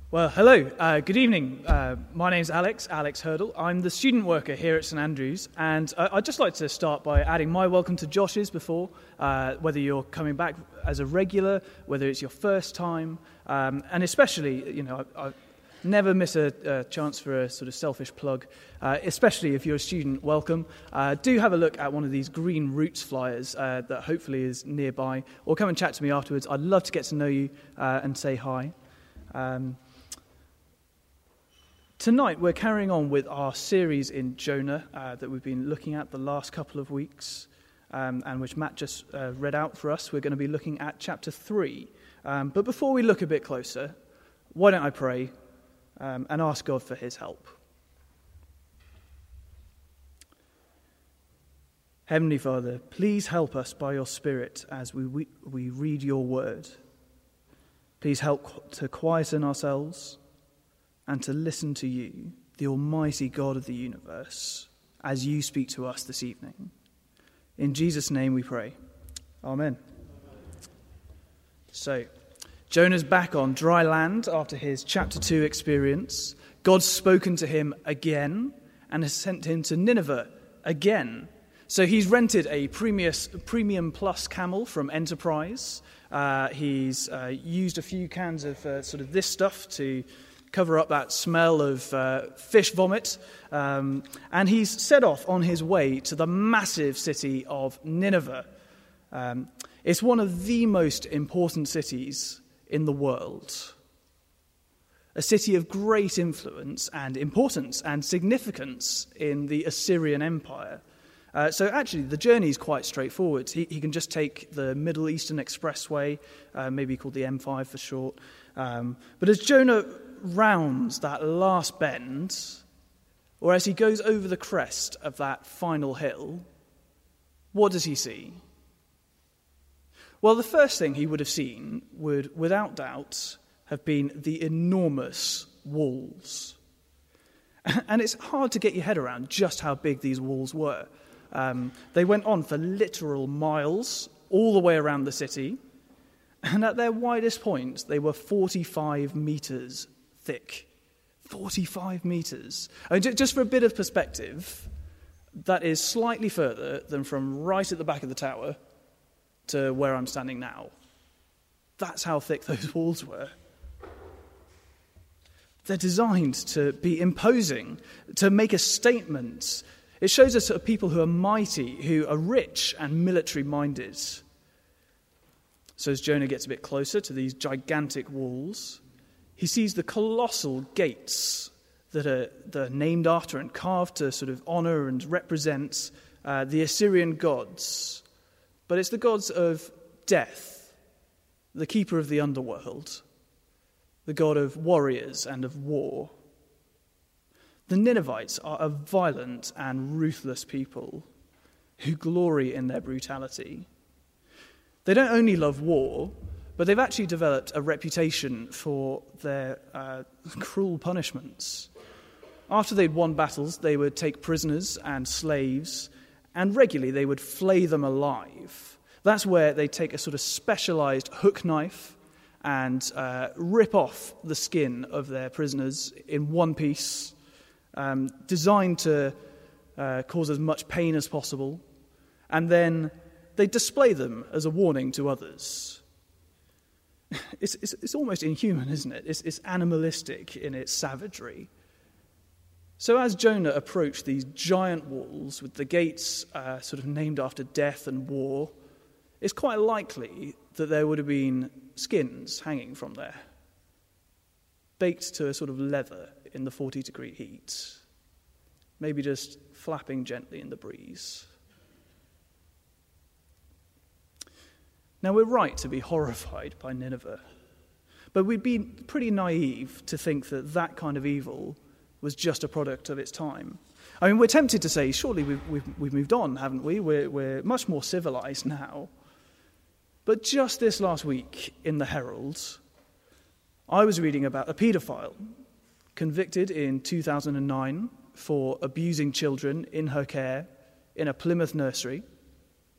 Well, hello, good evening. My name's Alex Hurdle. I'm the student worker here at St Andrews, and I'd just like to start by adding my welcome to Josh's before, whether you're coming back as a regular, whether it's your first time, and especially, I never miss a chance for a sort of selfish plug, especially if you're a student, welcome. Do have a look at one of these green Roots flyers that hopefully is nearby, or come and chat to me afterwards. I'd love to get to know you and say hi. Tonight, we're carrying on with our series in Jonah that we've been looking at the last couple of weeks, and which Matt just read out for us. We're going to be looking at chapter 3. But before we look a bit closer, why don't I pray and ask God for his help. Heavenly Father, please help us by your Spirit as we read your word. Please help to quieten ourselves and to listen to you, the almighty God of the universe, as you speak to us this evening. In Jesus' name we pray. Amen. So, Jonah's back on dry land after his chapter 2 experience. God's spoken to him again and has sent him to Nineveh again. So he's rented a premium plus camel from Enterprise. He's used a few cans of sort of this stuff to cover up that smell of fish vomit, and he's set off on his way to the massive city of Nineveh. It's one of the most important cities in the world, a city of great influence and importance and significance in the Assyrian Empire. So actually, the journey is quite straightforward. He can just take the Middle Eastern Expressway, maybe called the M5 for short. But as Jonah rounds that last bend, or as he goes over the crest of that final hill, what does he see? Well, the first thing he would have seen would, without doubt, have been the enormous walls. And it's hard to get your head around just how big these walls were. They went on for literal miles, all the way around the city, and at their widest point, they were 45 meters thick. 45 meters. I mean, just for a bit of perspective, that is slightly further than from right at the back of the tower to where I'm standing now. That's how thick those walls were. They're designed to be imposing, to make a statement. It shows us people who are mighty, who are rich and military-minded. So as Jonah gets a bit closer to these gigantic walls, he sees the colossal gates that are named after and carved to sort of honor and represent the Assyrian gods. But it's the gods of death, the keeper of the underworld, the god of warriors and of war. The Ninevites are a violent and ruthless people who glory in their brutality. They don't only love war, but they've actually developed a reputation for their cruel punishments. After they'd won battles, they would take prisoners and slaves, and regularly they would flay them alive. That's where they take a sort of specialized hook knife and rip off the skin of their prisoners in one piece, designed to cause as much pain as possible, and then they display them as a warning to others. It's almost inhuman, isn't it? It's animalistic in its savagery. So as Jonah approached these giant walls with the gates sort of named after death and war, it's quite likely that there would have been skins hanging from there, baked to a sort of leather in the 40-degree heat, maybe just flapping gently in the breeze. Now, we're right to be horrified by Nineveh, but we'd be pretty naive to think that that kind of evil was just a product of its time. I mean, we're tempted to say, surely we've moved on, haven't we? We're much more civilized now. But just this last week in the Herald, I was reading about a paedophile convicted in 2009 for abusing children in her care in a Plymouth nursery.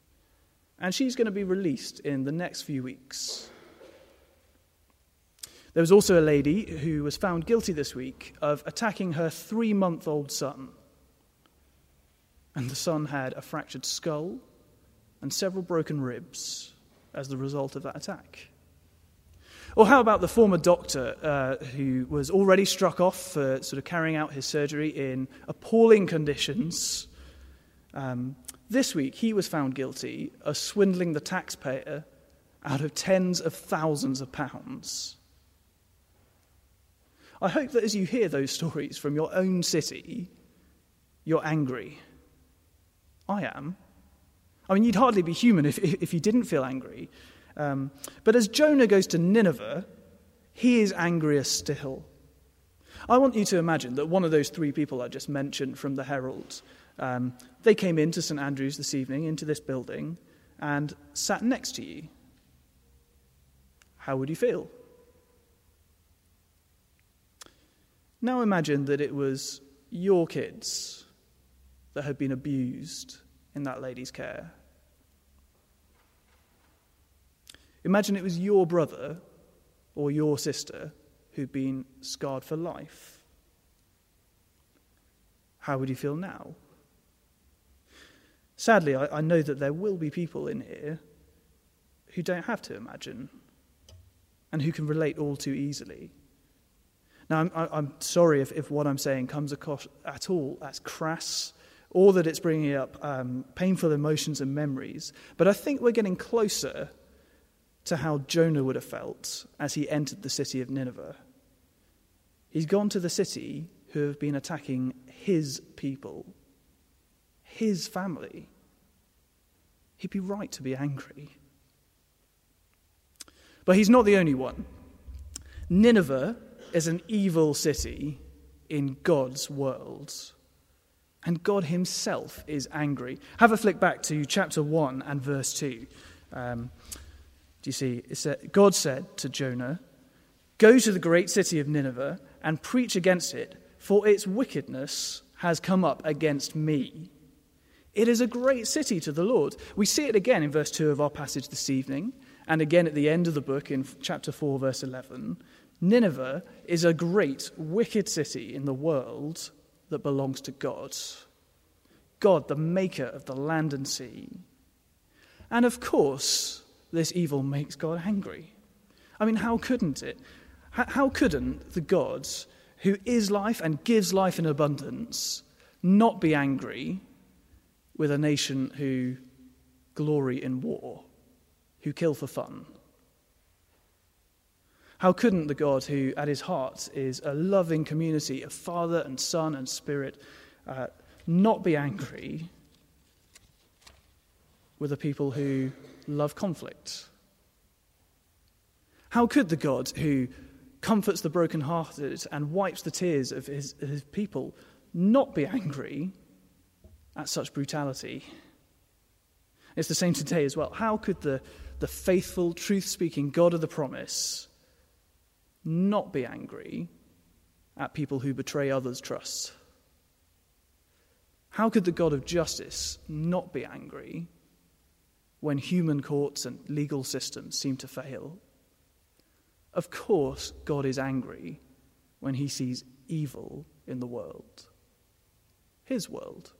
And she's going to be released in the next few weeks. There was also a lady who was found guilty this week of attacking her 3-month-old son. And the son had a fractured skull and several broken ribs as the result of that attack. Or how about the former doctor who was already struck off for sort of carrying out his surgery in appalling conditions? This week, he was found guilty of swindling the taxpayer out of tens of thousands of pounds. I hope that as you hear those stories from your own city, you're angry. I am. I mean, you'd hardly be human if you didn't feel angry. But as Jonah goes to Nineveh, he is angrier still. I want you to imagine that one of those 3 people I just mentioned from the Herald, they came into St. Andrews this evening, into this building, and sat next to you. How would you feel? Now imagine that it was your kids that had been abused in that lady's care. Imagine it was your brother or your sister who'd been scarred for life. How would you feel now? Sadly, I know that there will be people in here who don't have to imagine and who can relate all too easily. Now, I'm sorry if what I'm saying comes across at all as crass or that it's bringing up painful emotions and memories, but I think we're getting closer to how Jonah would have felt as he entered the city of Nineveh. He's gone to the city who have been attacking his people, his family. He'd be right to be angry. But he's not the only one. Nineveh is an evil city in God's world. And God himself is angry. Have a flick back to chapter 1 and verse 2. Do you see? God said to Jonah, "Go to the great city of Nineveh and preach against it, for its wickedness has come up against me." It is a great city to the Lord. We see it again in verse 2 of our passage this evening, and again at the end of the book in chapter 4, verse 11. Nineveh is a great, wicked city in the world that belongs to God. God, the maker of the land and sea. And of course, this evil makes God angry. I mean, how couldn't it? How couldn't the God who is life and gives life in abundance not be angry with a nation who glory in war, who kill for fun? How couldn't the God who at his heart is a loving community of Father and Son and Spirit not be angry with a people who love conflict? How could the God who comforts the brokenhearted and wipes the tears of his people not be angry at such brutality? It's the same today as well. How could the faithful, truth-speaking God of the promise not be angry at people who betray others' trust? How could the God of justice not be angry when human courts and legal systems seem to fail? Of course, God is angry when he sees evil in the world, his world.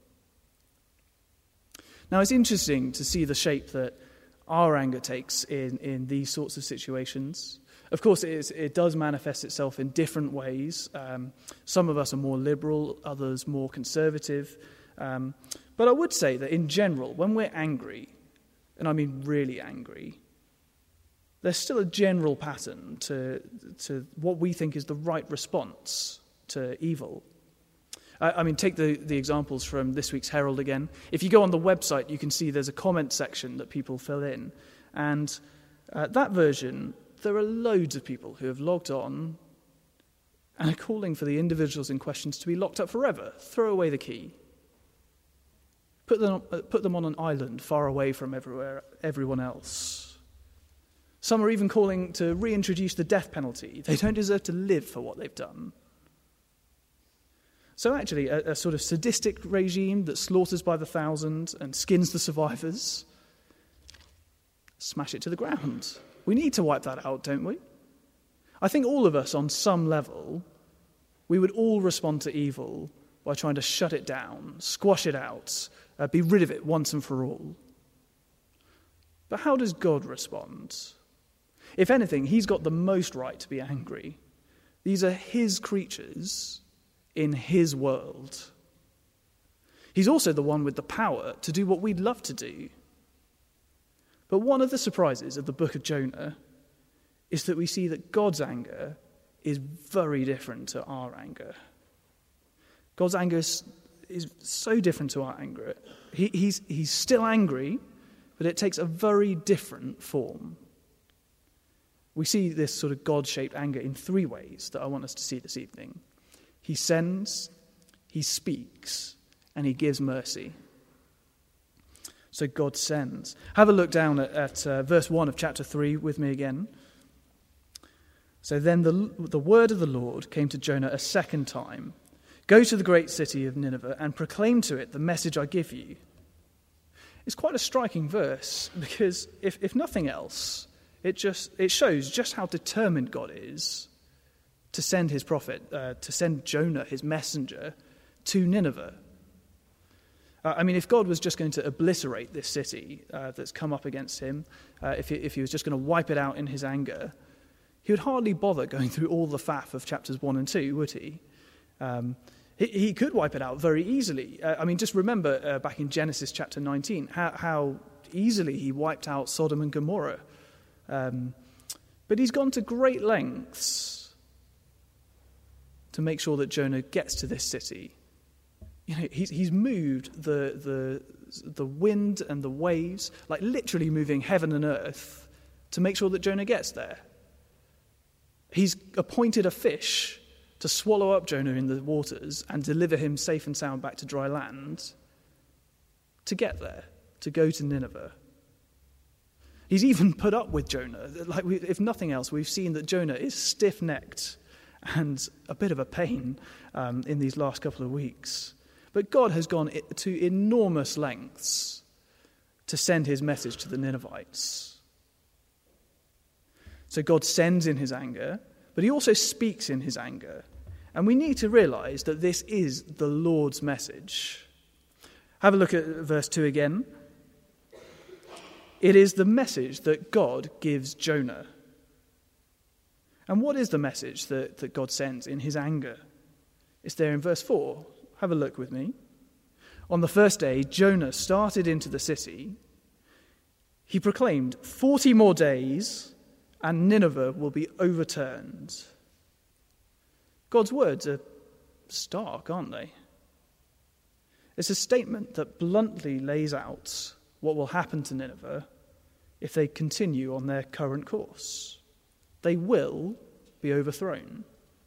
Now, it's interesting to see the shape that our anger takes in these sorts of situations. Of course, it does manifest itself in different ways. Some of us are more liberal, others more conservative. But I would say that in general, when we're angry, and I mean really angry, there's still a general pattern to what we think is the right response to evil. I mean, take the examples from this week's Herald again. If you go on the website, you can see there's a comment section that people fill in. And that version, there are loads of people who have logged on and are calling for the individuals in questions to be locked up forever. Throw away the key. Put them on an island far away from everyone else. Some are even calling to reintroduce the death penalty. They don't deserve to live for what they've done. So actually, a sort of sadistic regime that slaughters by the thousand and skins the survivors, smash it to the ground. We need to wipe that out, don't we? I think all of us, on some level, we would all respond to evil by trying to shut it down, squash it out, be rid of it once and for all. But how does God respond? If anything, he's got the most right to be angry. These are his creatures in his world. He's also the one with the power to do what we'd love to do. But one of the surprises of the book of Jonah is that we see that God's anger is very different to our anger. God's anger is so different to our anger. He's still angry, but it takes a very different form. We see this sort of God-shaped anger in three ways that I want us to see this evening. He sends, he speaks, and he gives mercy. So God sends. Have a look down at verse 1 of chapter 3 with me again. So then the word of the Lord came to Jonah a second time. Go to the great city of Nineveh and proclaim to it the message I give you. It's quite a striking verse because if nothing else, it shows just how determined God is to send his prophet, to send Jonah, his messenger, to Nineveh. If God was just going to obliterate this city that's come up against him, if he was just going to wipe it out in his anger, he would hardly bother going through all the faff of chapters 1 and 2, would he? He could wipe it out very easily. Just remember back in Genesis chapter 19, how easily he wiped out Sodom and Gomorrah. But he's gone to great lengths to make sure that Jonah gets to this city. He's moved the wind and the waves, like literally moving heaven and earth, to make sure that Jonah gets there. He's appointed a fish to swallow up Jonah in the waters and deliver him safe and sound back to dry land to get there, to go to Nineveh. He's even put up with Jonah. If nothing else, we've seen that Jonah is stiff-necked and a bit of a pain in these last couple of weeks. But God has gone to enormous lengths to send his message to the Ninevites. So God sends in his anger, but he also speaks in his anger. And we need to realize that this is the Lord's message. Have a look at verse 2 again. It is the message that God gives Jonah. And what is the message that God sends in his anger? It's there in verse 4. Have a look with me. On the first day, Jonah started into the city. He proclaimed, 40 more days and Nineveh will be overturned. God's words are stark, aren't they? It's a statement that bluntly lays out what will happen to Nineveh if they continue on their current course. They will be overthrown.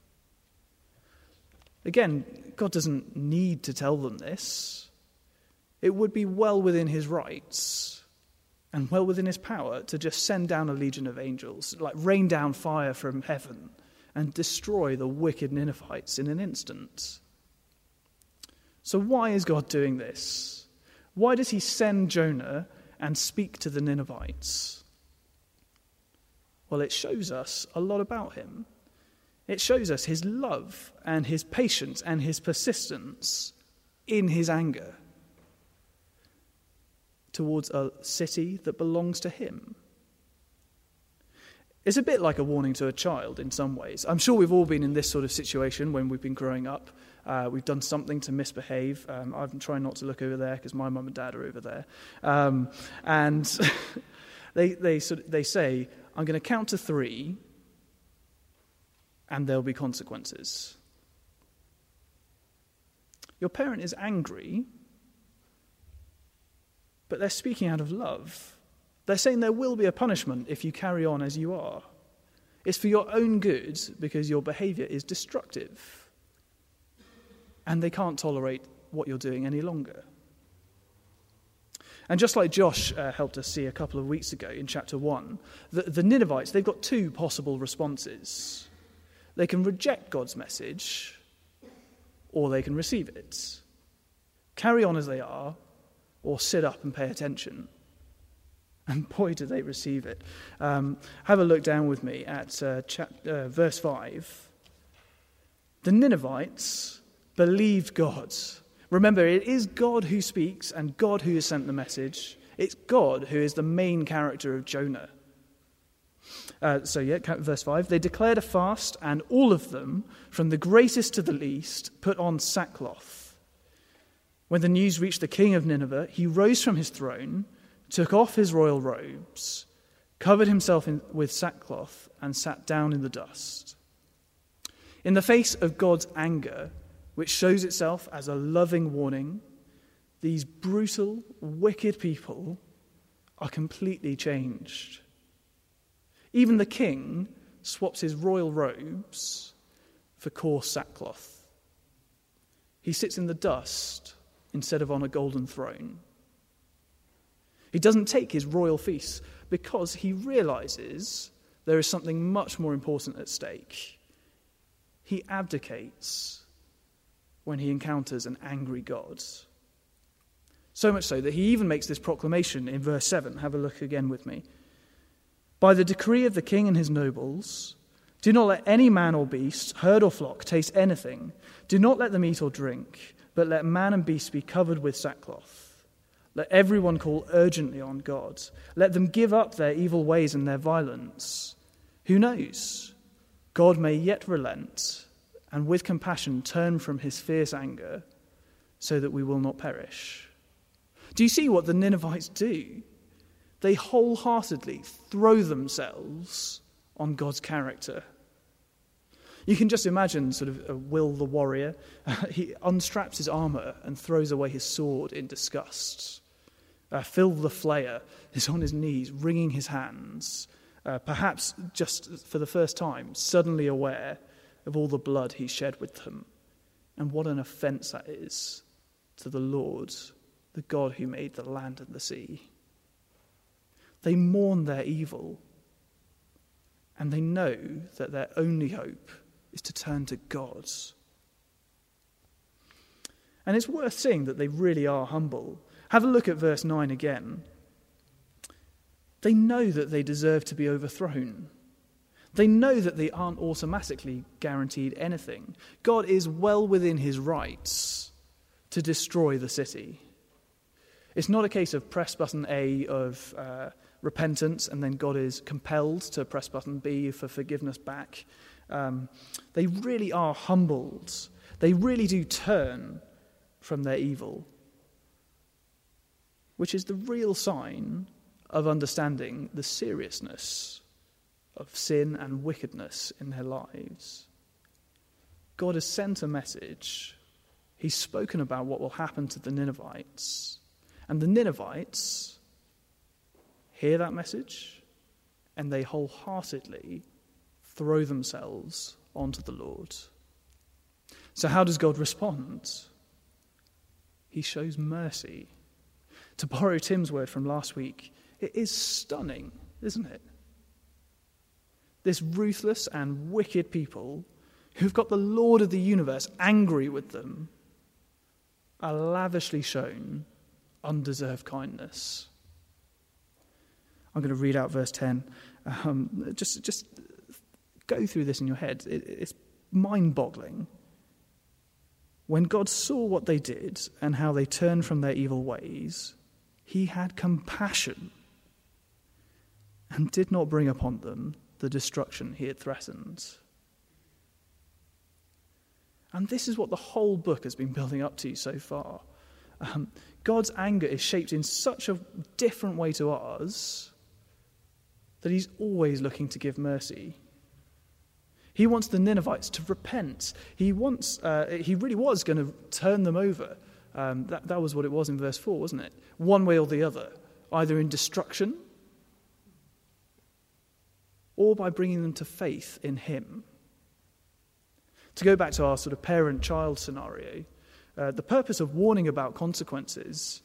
Again, God doesn't need to tell them this. It would be well within his rights and well within his power to just send down a legion of angels, like rain down fire from heaven and destroy the wicked Ninevites in an instant. So why is God doing this? Why does he send Jonah and speak to the Ninevites? Well, it shows us a lot about him. It shows us his love and his patience and his persistence in his anger towards a city that belongs to him. It's a bit like a warning to a child in some ways. I'm sure we've all been in this sort of situation when we've been growing up. We've done something to misbehave. I'm trying not to look over there because my mum and dad are over there. And they say, I'm going to count to 3 and there'll be consequences. Your parent is angry, but they're speaking out of love. They're saying there will be a punishment if you carry on as you are. It's for your own good because your behavior is destructive. And they can't tolerate what you're doing any longer. And just like Josh helped us see a couple of weeks ago in chapter 1, the Ninevites, they've got 2 possible responses. They can reject God's message, or they can receive it. Carry on as they are, or sit up and pay attention. And boy, do they receive it. Have a look down with me at verse 5. The Ninevites believed God. Remember, it is God who speaks and God who has sent the message. It's God who is the main character of Jonah. Verse 5. They declared a fast, and all of them, from the greatest to the least, put on sackcloth. When the news reached the king of Nineveh, he rose from his throne, took off his royal robes, covered himself with sackcloth, and sat down in the dust. In the face of God's anger, which shows itself as a loving warning, these brutal, wicked people are completely changed. Even the king swaps his royal robes for coarse sackcloth. He sits in the dust instead of on a golden throne. He doesn't take his royal feasts because he realizes there is something much more important at stake. He abdicates when he encounters an angry God. So much so that he even makes this proclamation in verse 7. Have a look again with me. By the decree of the king and his nobles, do not let any man or beast, herd or flock, taste anything. Do not let them eat or drink, but let man and beast be covered with sackcloth. Let everyone call urgently on God. Let them give up their evil ways and their violence. Who knows? God may yet relent and with compassion turn from his fierce anger so that we will not perish. Do you see what the Ninevites do? They wholeheartedly throw themselves on God's character. You can just imagine sort of Will the warrior. He unstraps his armor and throws away his sword in disgust. Phil the flayer is on his knees, wringing his hands, perhaps just for the first time, suddenly aware of all the blood he shed with them. And what an offense that is to the Lord, the God who made the land and the sea. They mourn their evil, and they know that their only hope is to turn to God. And it's worth seeing that they really are humble. Have a look at verse 9 again. They know that they deserve to be overthrown. They know that they aren't automatically guaranteed anything. God is well within his rights to destroy the city. It's not a case of press button A of repentance and then God is compelled to press button B for forgiveness back. They really are humbled. They really do turn from their evil, which is the real sign of understanding the seriousness of sin and wickedness in their lives. God has sent a message. He's spoken about what will happen to the Ninevites. And the Ninevites hear that message and they wholeheartedly throw themselves onto the Lord. So how does God respond? He shows mercy. To borrow Tim's word from last week, it is stunning, isn't it? This ruthless and wicked people who've got the Lord of the universe angry with them are lavishly shown undeserved kindness. I'm going to read out verse 10. Just go through this in your head. It's mind-boggling. When God saw what they did and how they turned from their evil ways, he had compassion and did not bring upon them the destruction he had threatened. And this is what the whole book has been building up to so far. God's anger is shaped in such a different way to ours that he's always looking to give mercy. He wants the Ninevites to repent. He really was going to turn them over. That was what it was in verse 4, wasn't it? One way or the other, either in destruction or by bringing them to faith in him. To go back to our sort of parent-child scenario, the purpose of warning about consequences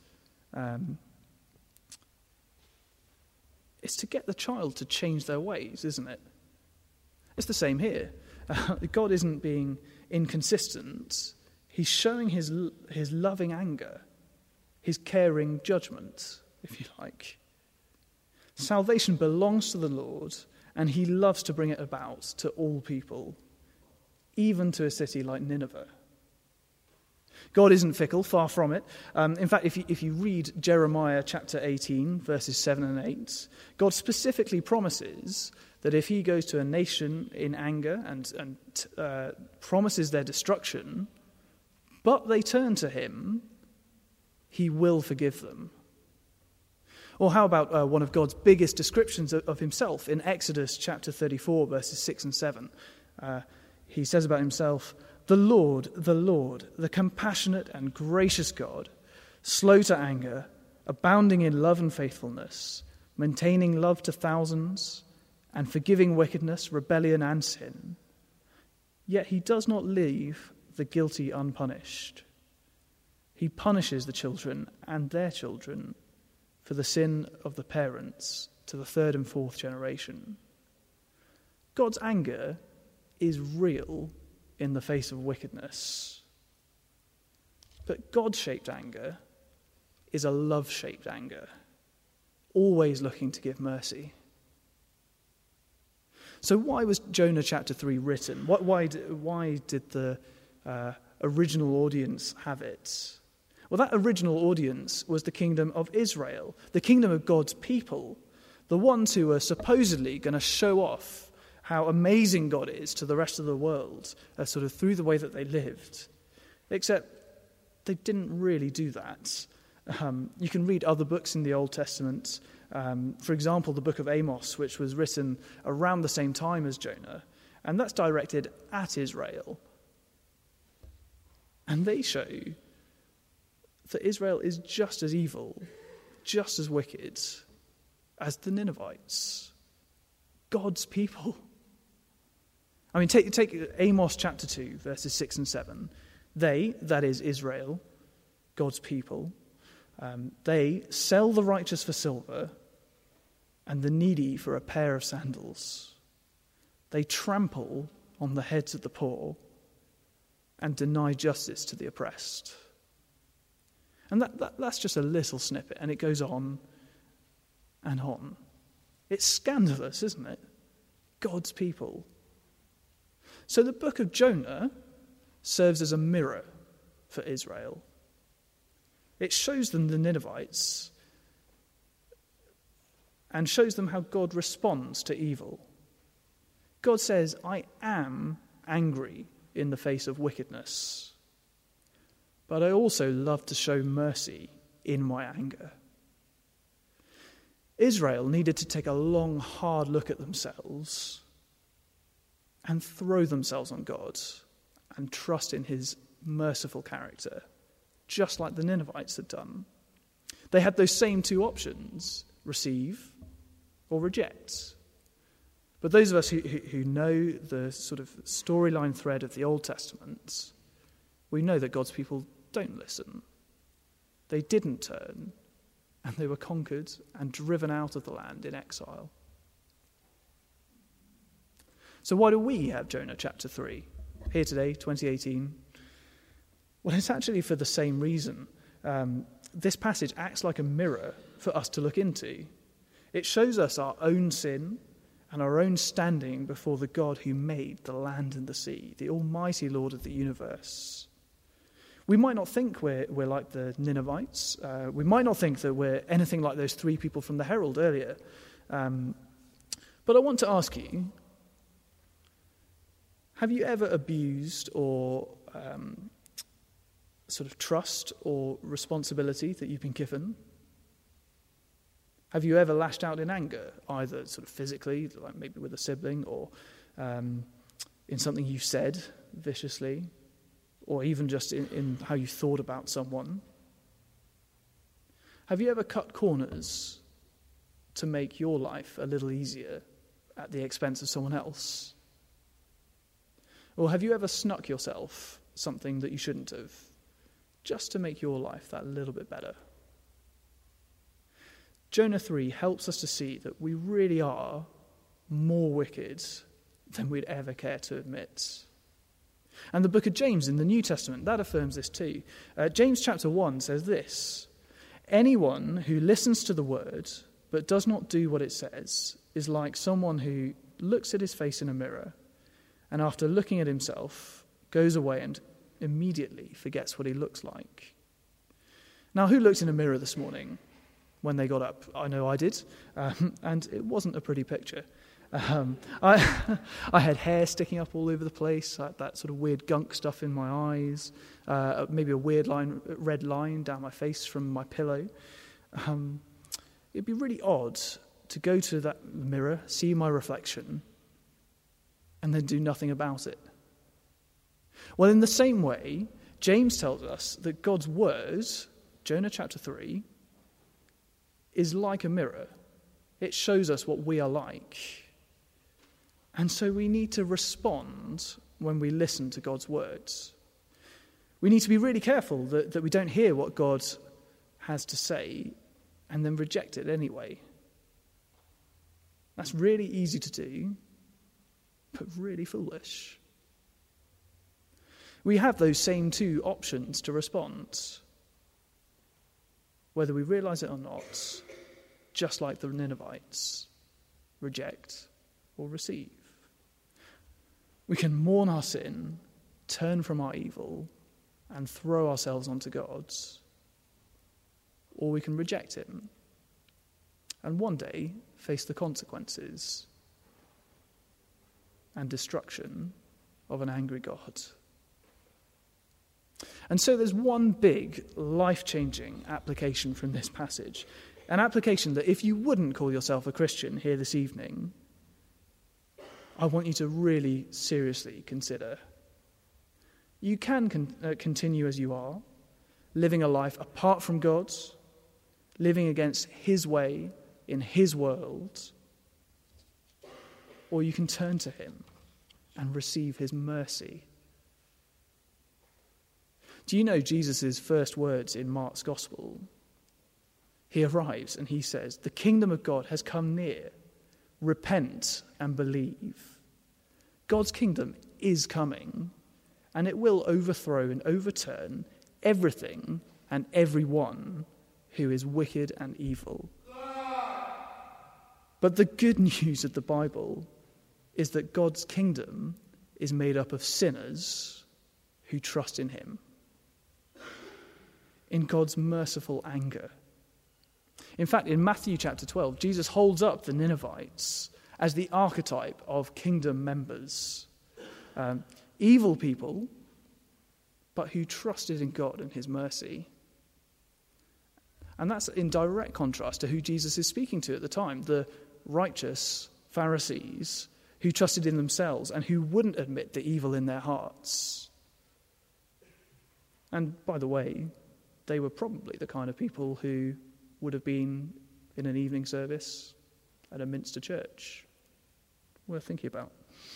is to get the child to change their ways, isn't it? It's the same here. God isn't being inconsistent. He's showing his loving anger, his caring judgment, if you like. Salvation belongs to the Lord, and he loves to bring it about to all people, even to a city like Nineveh. God isn't fickle, far from it. In fact, if you read Jeremiah chapter 18, verses 7 and 8, God specifically promises that if he goes to a nation in anger and promises their destruction, but they turn to him, he will forgive them. Or how about one of God's biggest descriptions of himself in Exodus chapter 34, verses 6 and 7? He says about himself, the Lord, the compassionate and gracious God, slow to anger, abounding in love and faithfulness, maintaining love to thousands, and forgiving wickedness, rebellion, and sin. Yet he does not leave the guilty unpunished. He punishes the children and their children for the sin of the parents to the third and fourth generation. God's anger is real in the face of wickedness. But God-shaped anger is a love-shaped anger, always looking to give mercy. So why was Jonah chapter 3 written? Why did the original audience have it? Well, that original audience was the kingdom of Israel, the kingdom of God's people, the ones who were supposedly going to show off how amazing God is to the rest of the world, sort of through the way that they lived. Except they didn't really do that. You can read other books in the Old Testament. For example, the book of Amos, which was written around the same time as Jonah, and that's directed at Israel. And they show that Israel is just as evil, just as wicked as the Ninevites, God's people. I mean, take Amos chapter 2, verses 6 and 7. They, that is Israel, God's people, they sell the righteous for silver and the needy for a pair of sandals. They trample on the heads of the poor and deny justice to the oppressed. And that's just a little snippet, and it goes on and on. It's scandalous, isn't it? God's people. So the book of Jonah serves as a mirror for Israel. It shows them the Ninevites and shows them how God responds to evil. God says, I am angry in the face of wickedness, but I also love to show mercy in my anger. Israel needed to take a long, hard look at themselves and throw themselves on God and trust in his merciful character, just like the Ninevites had done. They had those same two options, receive or reject. But those of us who know the sort of storyline thread of the Old Testament, we know that God's people don't listen. They didn't turn, and they were conquered and driven out of the land in exile. So why do we have Jonah chapter 3 here today, 2018? Well, it's actually for the same reason. This passage acts like a mirror for us to look into. It shows us our own sin and our own standing before the God who made the land and the sea, the almighty Lord of the universe. We might not think we're like the Ninevites. We might not think that we're anything like those three people from the Herald earlier. But I want to ask you, have you ever abused or sort of trust or responsibility that you've been given? Have you ever lashed out in anger, either sort of physically, like maybe with a sibling, or in something you said viciously, or even just in how you thought about someone? Have you ever cut corners to make your life a little easier at the expense of someone else? Or have you ever snuck yourself something that you shouldn't have, just to make your life that little bit better? Jonah 3 helps us to see that we really are more wicked than we'd ever care to admit. And the book of James in the New Testament, that affirms this too. James chapter 1 says this: anyone who listens to the word but does not do what it says is like someone who looks at his face in a mirror and after looking at himself goes away and immediately forgets what he looks like. Now, who looked in a mirror this morning when they got up? I know I did, and it wasn't a pretty picture. I had hair sticking up all over the place. I had that sort of weird gunk stuff in my eyes, maybe a weird red line down my face from my pillow. It'd be really odd to go to that mirror, see my reflection, and then do nothing about it. Well, in the same way, James tells us that God's word, Jonah chapter 3, is like a mirror. It shows us what we are like. And so we need to respond when we listen to God's words. We need to be really careful that we don't hear what God has to say and then reject it anyway. That's really easy to do, but really foolish. We have those same two options to respond, whether we realize it or not, just like the Ninevites, reject or receive. We can mourn our sin, turn from our evil, and throw ourselves onto God, or we can reject him and one day face the consequences and destruction of an angry God. And so there's one big life-changing application from this passage, an application that if you wouldn't call yourself a Christian here this evening, I want you to really seriously consider. You can continue as you are, living a life apart from God, living against his way in his world, or you can turn to him and receive his mercy. Do you know Jesus' first words in Mark's Gospel? He arrives and he says, "The kingdom of God has come near. Repent and believe." God's kingdom is coming, and it will overthrow and overturn everything and everyone who is wicked and evil. But the good news of the Bible is that God's kingdom is made up of sinners who trust in him, in God's merciful anger. In fact, in Matthew chapter 12, Jesus holds up the Ninevites as the archetype of kingdom members. Evil people, but who trusted in God and his mercy. And that's in direct contrast to who Jesus is speaking to at the time, the righteous Pharisees who trusted in themselves and who wouldn't admit the evil in their hearts. And by the way, they were probably the kind of people who would have been in an evening service at a Minster church. Worth thinking about.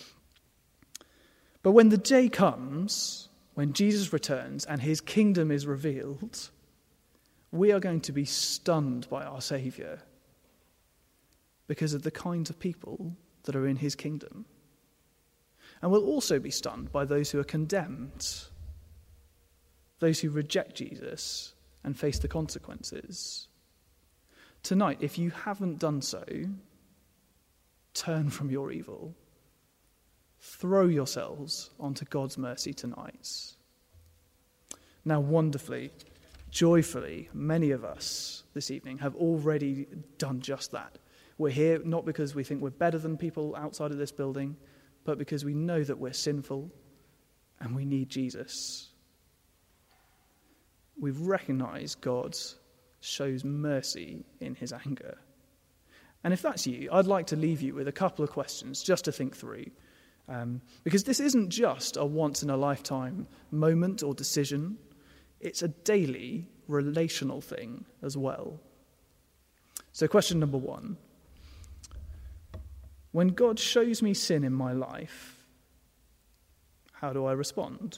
But when the day comes, when Jesus returns and his kingdom is revealed, we are going to be stunned by our Saviour because of the kinds of people that are in his kingdom. And we'll also be stunned by those who are condemned, those who reject Jesus and face the consequences. Tonight, if you haven't done so, turn from your evil. Throw yourselves onto God's mercy tonight. Now, wonderfully, joyfully, many of us this evening have already done just that. We're here not because we think we're better than people outside of this building, but because we know that we're sinful and we need Jesus. We've recognized God shows mercy in his anger. And if that's you, I'd like to leave you with a couple of questions just to think through. Because this isn't just a once-in-a-lifetime moment or decision. It's a daily relational thing as well. So question number 1. When God shows me sin in my life, how do I respond?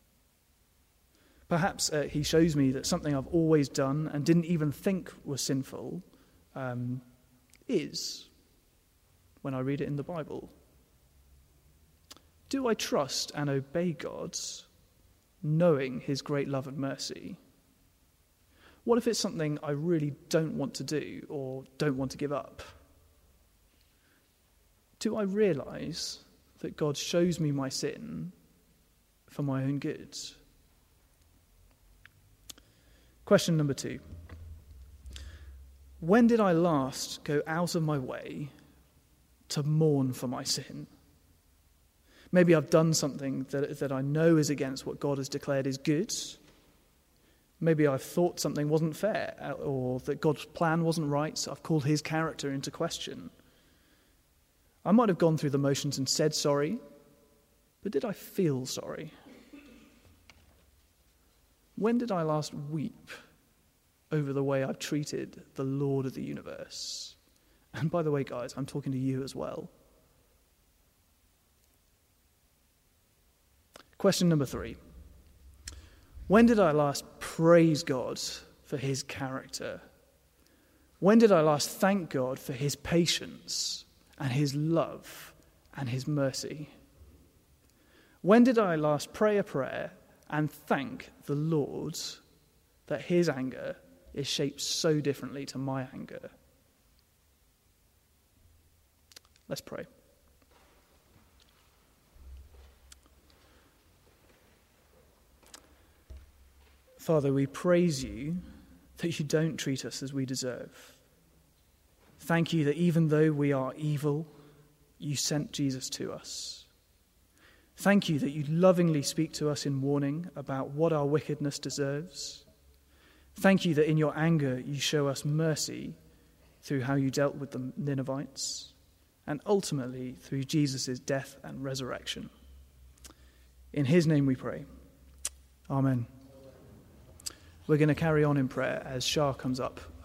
Perhaps he shows me that something I've always done and didn't even think was sinful is when I read it in the Bible. Do I trust and obey God, knowing his great love and mercy? What if it's something I really don't want to do or don't want to give up? Do I realise that God shows me my sin for my own good? Question number 2. When did I last go out of my way to mourn for my sin? Maybe I've done something that I know is against what God has declared is good. Maybe I've thought something wasn't fair, or that God's plan wasn't right, so I've called his character into question. I might have gone through the motions and said sorry, but did I feel sorry? When did I last weep over the way I've treated the Lord of the universe? And by the way, guys, I'm talking to you as well. Question number 3. When did I last praise God for his character? When did I last thank God for his patience and his love and his mercy? When did I last pray a prayer and thank the Lord that his anger is shaped so differently to my anger? Let's pray. Father, we praise you that you don't treat us as we deserve. Thank you that even though we are evil, you sent Jesus to us. Thank you that you lovingly speak to us in warning about what our wickedness deserves. Thank you that in your anger you show us mercy through how you dealt with the Ninevites, and ultimately through Jesus' death and resurrection. In his name we pray. Amen. We're going to carry on in prayer as Shah comes up